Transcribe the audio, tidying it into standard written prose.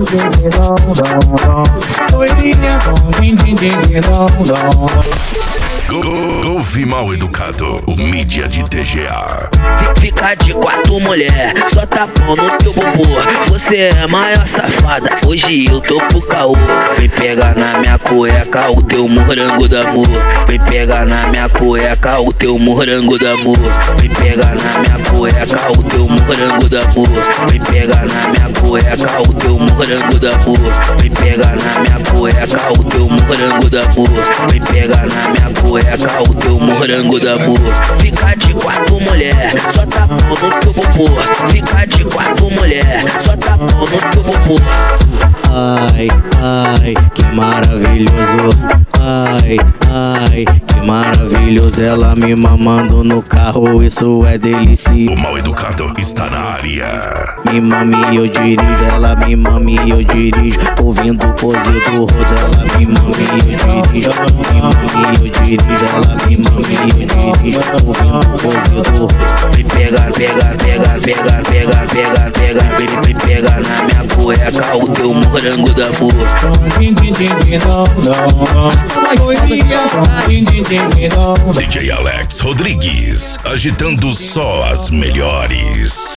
Golfe Mal Educado, o mídia de TGA. Fica de quatro, mulher, só tá pau no teu bumbum. Você é a maior safada, hoje eu tô pro caô. Vem pegar na minha cueca o teu morango da amor. Vem pegar na minha cueca o teu morango da amor. Vem pegar na minha cueca o teu morango da amor. Vem pegar na minha cueca o teu morango da amor. Vem pegar na minha cueca o teu morango da amor. Vem pegar na minha cueca o teu morango da amor. Fica de quatro, mulher, só tá pau no teu bumbum. Fica de quatro, mulher, só tá pau no teu bumbum. Ai, ai, que maravilhoso. Ai, ai, que maravilhoso. Ela me mamando no carro, isso é delícia. O Mal Educado está na área. Me mame e eu dirijo, ela me mame e eu dirijo. Ouvindo o cozido rodo, ela me mame e eu dirijo. Me mame e eu dirijo, ela me mame e eu dirijo. Ouvindo o cozido rodo. Me pega, pega, pega, pega, pega, pega, pega. Me pega na minha cueca o teu morango da amor. DJ Alex Rodrigues, agitando só as melhores.